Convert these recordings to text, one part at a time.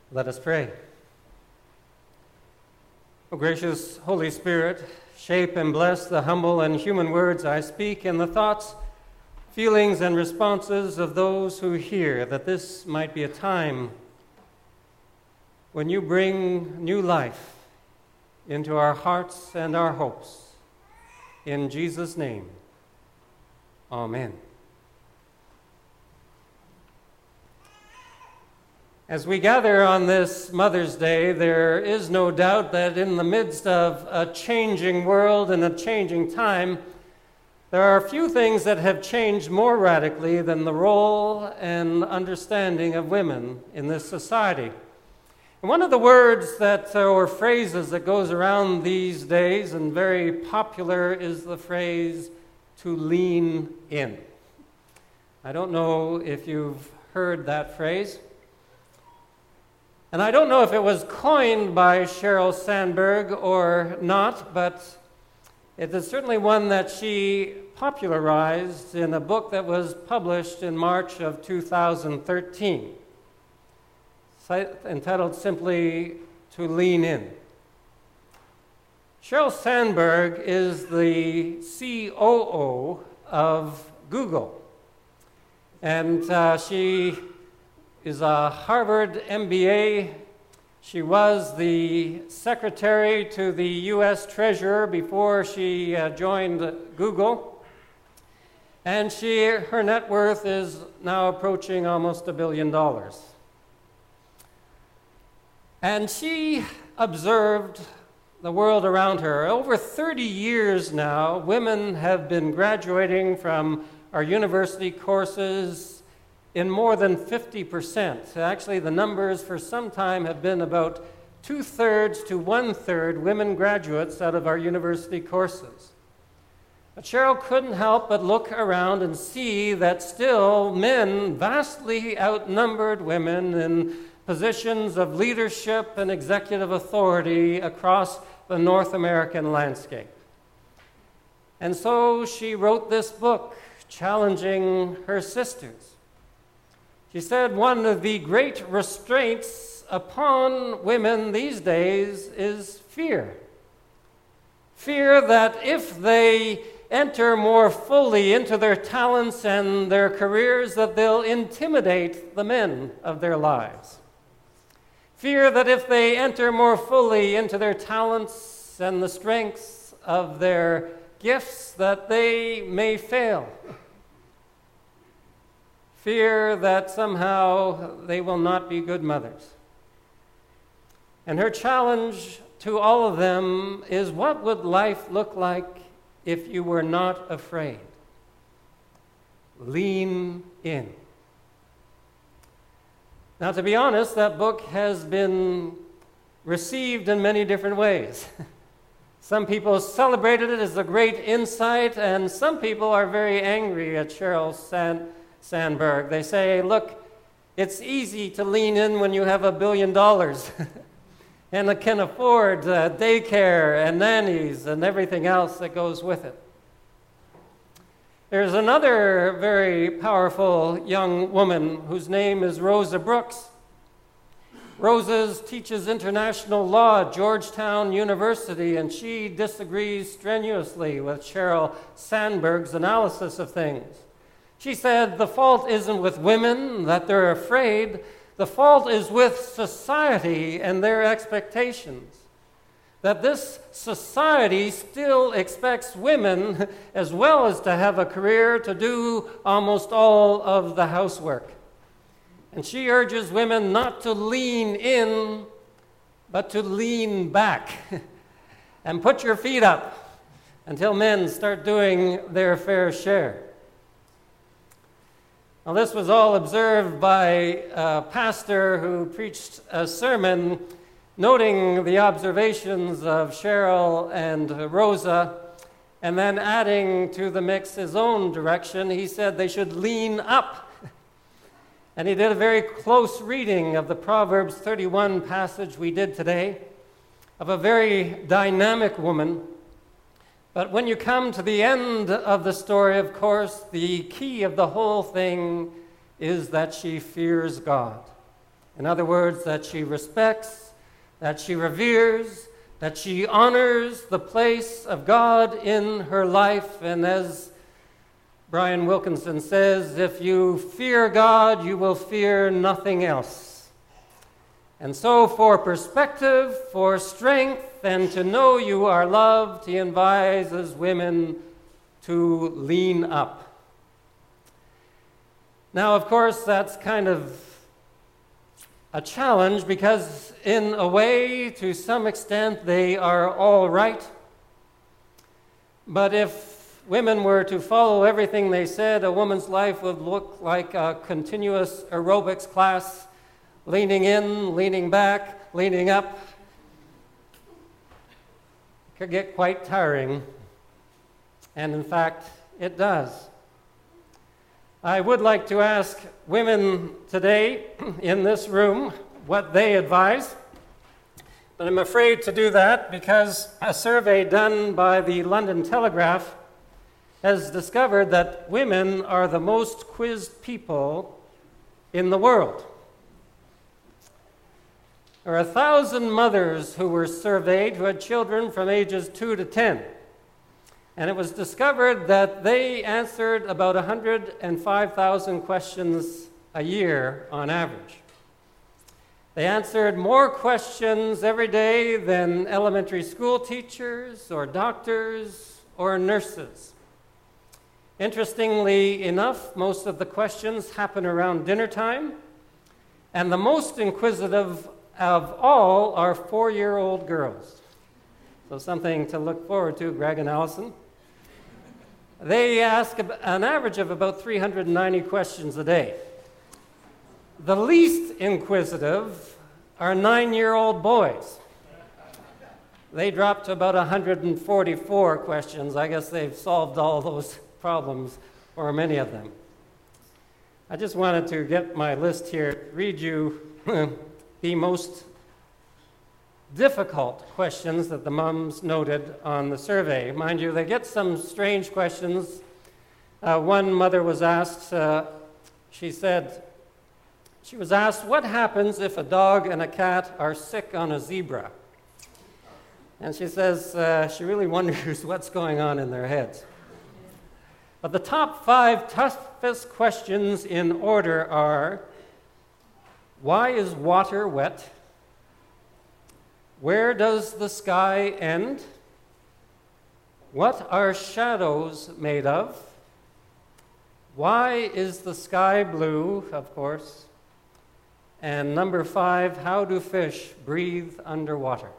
Let us pray. O gracious Holy Spirit, shape and bless the humble and human words I speak and the thoughts, feelings, and responses of those who hear, that this might be a time when you bring new life into our hearts and our hopes. In Jesus' name, amen. As we gather on this Mother's Day, there is no doubt that in the midst of a changing world and a changing time, there are a few things that have changed more radically than the role and understanding of women in this society. And one of the words that, or phrases that goes around these days and very popular is the phrase, to lean in. I don't know if you've heard that phrase. And I don't know if it was coined by Sheryl Sandberg or not, but it is certainly one that she popularized in a book that was published in March of 2013, entitled simply, To Lean In. Sheryl Sandberg is the COO of Google, and she is a Harvard MBA. She was the secretary to the U.S. Treasurer before she joined Google. And her net worth is now approaching almost $1 billion. And she observed the world around her. Over 30 years now, women have been graduating from our university courses in more than 50%. Actually, the numbers for some time have been about 2/3 to 1/3 women graduates out of our university courses. But Sheryl couldn't help but look around and see that still men vastly outnumbered women in positions of leadership and executive authority across the North American landscape. And so she wrote this book, challenging her sisters. She said one of the great restraints upon women these days is fear. Fear that if they enter more fully into their talents and their careers, that they'll intimidate the men of their lives. Fear that if they enter more fully into their talents and the strengths of their gifts, that they may fail. Fear that somehow they will not be good mothers. And her challenge to all of them is, what would life look like if you were not afraid? Lean in. Now, to be honest, that book has been received in many different ways. Some people celebrated it as a great insight, and some people are very angry at Sheryl Sandberg. They say, look, it's easy to lean in when you have $1 billion and can afford daycare and nannies and everything else that goes with it. There's another very powerful young woman whose name is Rosa Brooks. Rosa teaches international law at Georgetown University, and she disagrees strenuously with Sheryl Sandberg's analysis of things. She said the fault isn't with women, that they're afraid. The fault is with society and their expectations. That this society still expects women, as well as to have a career, to do almost all of the housework. And she urges women not to lean in, but to lean back and put your feet up until men start doing their fair share. Now, this was all observed by a pastor who preached a sermon noting the observations of Sheryl and Rosa, and then adding to the mix his own direction. He said they should lean up. And he did a very close reading of the Proverbs 31 passage we did today, of a very dynamic woman. But when you come to the end of the story, of course, the key of the whole thing is that she fears God. In other words, that she respects, that she reveres, that she honors the place of God in her life. And as Brian Wilkinson says, if you fear God, you will fear nothing else. And so for perspective, for strength, and to know you are loved, he advises women to lean up. Now, of course, that's kind of a challenge because, in a way, to some extent, they are all right. But if women were to follow everything they said, a woman's life would look like a continuous aerobics class, leaning in, leaning back, leaning up. It could get quite tiring, and in fact, it does. I would like to ask women today in this room what they advise, but I'm afraid to do that because a survey done by the London Telegraph has discovered that women are the most quizzed people in the world. There are 1,000 mothers who were surveyed who had children from ages 2 to 10. And it was discovered that they answered about 105,000 questions a year on average. They answered more questions every day than elementary school teachers or doctors or nurses. Interestingly enough, most of the questions happen around dinner time, and the most inquisitive of all are 4-year-old girls. So something to look forward to, Greg and Allison. They ask an average of about 390 questions a day. The least inquisitive are 9-year-old boys. They dropped to about 144 questions. I guess they've solved all those problems, or many of them. I just wanted to get my list here, read you the most difficult questions that the moms noted on the survey. Mind you, they get some strange questions. One mother was asked, she was asked, what happens if a dog and a cat are sick on a zebra? And she says she really wonders what's going on in their heads. But the top 5 toughest questions in order are, why is water wet? Where does the sky end? What are shadows made of? Why is the sky blue, of course? And number 5, how do fish breathe underwater?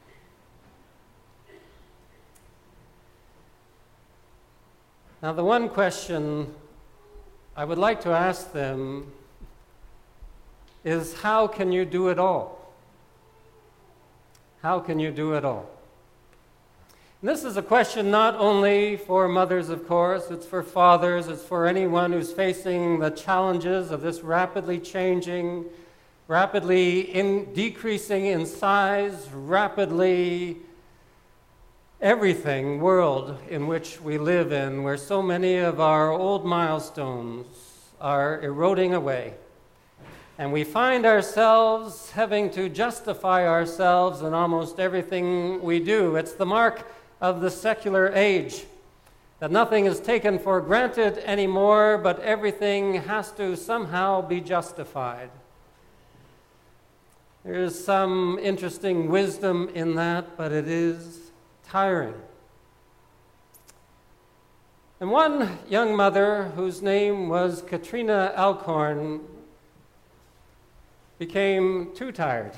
Now, the one question I would like to ask them is, how can you do it all? How can you do it all? And this is a question not only for mothers, of course, it's for fathers, it's for anyone who's facing the challenges of this rapidly changing, rapidly decreasing in size, rapidly everything world in which we live in, where so many of our old milestones are eroding away. And we find ourselves having to justify ourselves in almost everything we do. It's the mark of the secular age, that nothing is taken for granted anymore, but everything has to somehow be justified. There is some interesting wisdom in that, but it is tiring. And one young mother, whose name was Katrina Alcorn, became too tired.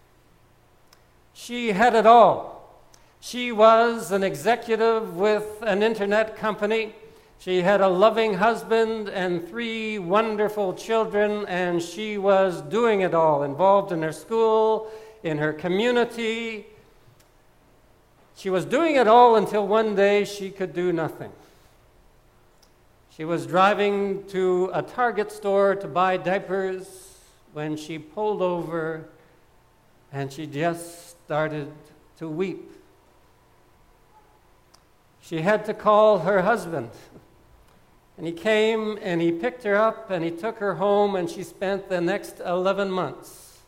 She had it all. She was an executive with an internet company. She had a loving husband and 3 wonderful children, and she was doing it all, involved in her school, in her community. She was doing it all until one day she could do nothing. She was driving to a Target store to buy diapers when she pulled over and she just started to weep. She had to call her husband. And he came and he picked her up and he took her home, and she spent the next 11 months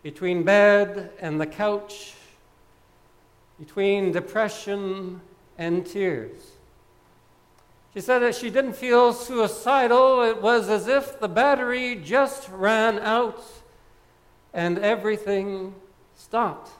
between bed and the couch, between depression and tears. She said that she didn't feel suicidal. It was as if the battery just ran out and everything stopped.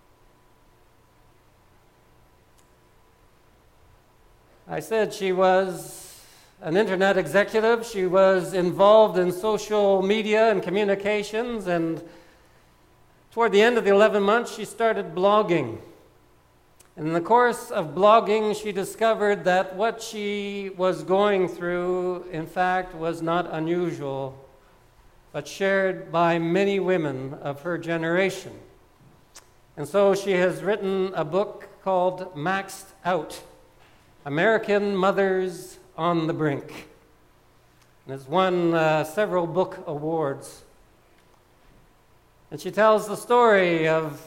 I said she was an internet executive. She was involved in social media and communications, and toward the end of the 11 months, she started blogging. And in the course of blogging, she discovered that what she was going through, in fact, was not unusual, but shared by many women of her generation. And so she has written a book called Maxed Out: American Mothers on the Brink. And it's won several book awards. And she tells the story of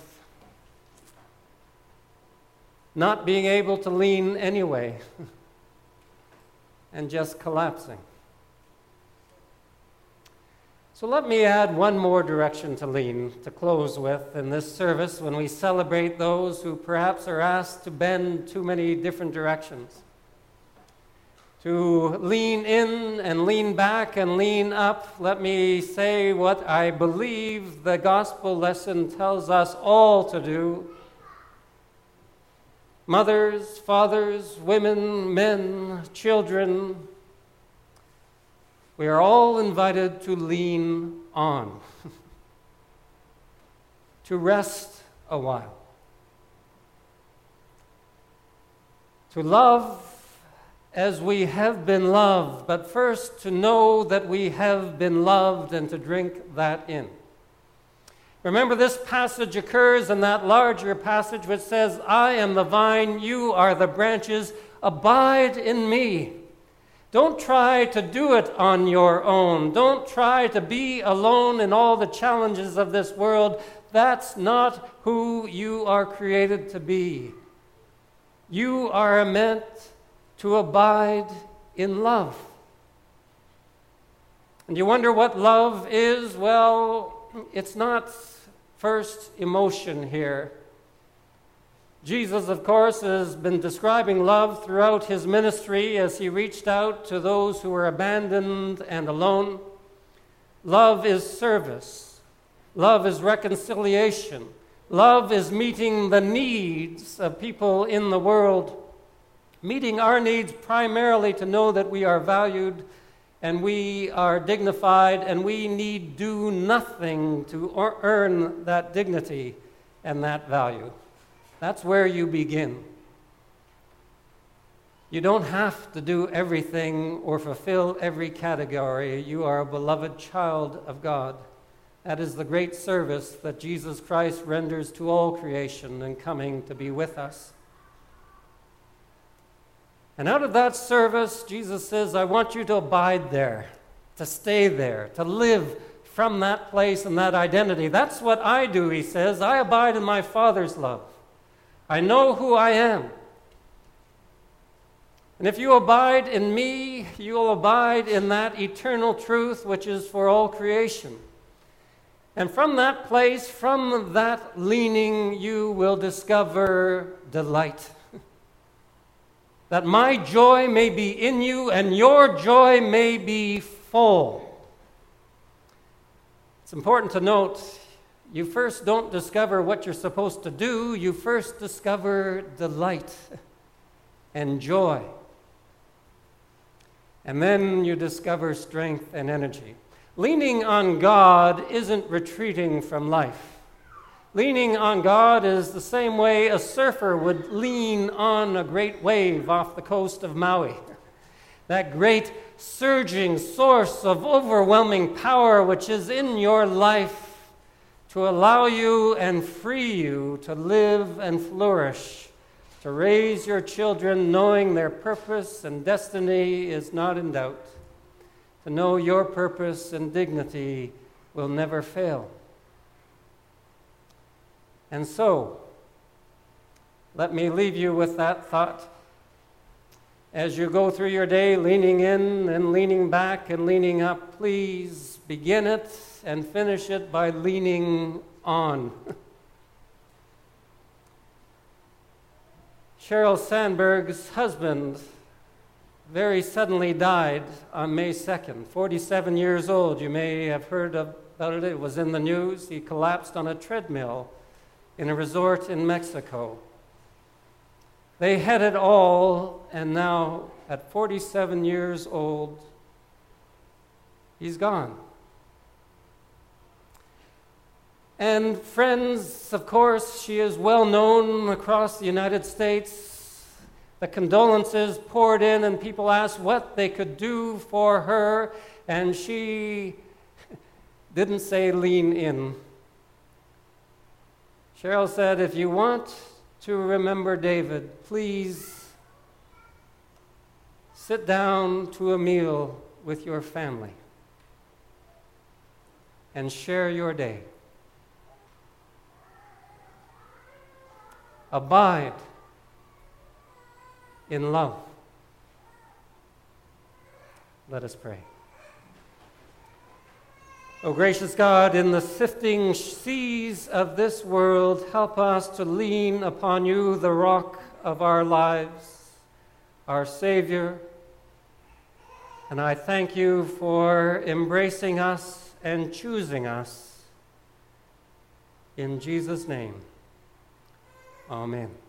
not being able to lean anyway and just collapsing. So let me add one more direction to lean, to close with in this service when we celebrate those who perhaps are asked to bend too many different directions. To lean in and lean back and lean up, let me say what I believe the gospel lesson tells us all to do. Mothers, fathers, women, men, children, we are all invited to lean on, to rest a while, to love as we have been loved, but first to know that we have been loved and to drink that in. Remember, this passage occurs in that larger passage which says, I am the vine, you are the branches, abide in me. Don't try to do it on your own. Don't try to be alone in all the challenges of this world. That's not who you are created to be. You are meant to abide in love. And you wonder what love is? Well, it's not first emotion here. Jesus, of course, has been describing love throughout his ministry as he reached out to those who were abandoned and alone. Love is service. Love is reconciliation. Love is meeting the needs of people in the world, meeting our needs primarily to know that we are valued and we are dignified and we need do nothing to earn that dignity and that value. That's where you begin. You don't have to do everything or fulfill every category. You are a beloved child of God. That is the great service that Jesus Christ renders to all creation in coming to be with us. And out of that service, Jesus says, I want you to abide there, to stay there, to live from that place and that identity. That's what I do, he says. I abide in my Father's love. I know who I am. And if you abide in me, you will abide in that eternal truth which is for all creation. And from that place, from that leaning, you will discover delight. That my joy may be in you and your joy may be full. It's important to note, you first don't discover what you're supposed to do. You first discover delight and joy. And then you discover strength and energy. Leaning on God isn't retreating from life. Leaning on God is the same way a surfer would lean on a great wave off the coast of Maui. That great surging source of overwhelming power which is in your life to allow you and free you to live and flourish, to raise your children knowing their purpose and destiny is not in doubt, to know your purpose and dignity will never fail. And so, let me leave you with that thought. As you go through your day, leaning in and leaning back and leaning up, please begin it and finish it by leaning on. Sheryl Sandberg's husband very suddenly died on May 2nd, 47 years old. You may have heard about it. It was in the news. He collapsed on a treadmill in a resort in Mexico. They had it all, and now, at 47 years old, he's gone. And friends, of course, she is well known across the United States. The condolences poured in, and people asked what they could do for her, and she didn't say lean in. Sheryl said, if you want to remember David, please sit down to a meal with your family and share your day. Abide in love. Let us pray. O gracious God, in the sifting seas of this world, help us to lean upon you, the rock of our lives, our Savior. And I thank you for embracing us and choosing us. In Jesus' name, amen.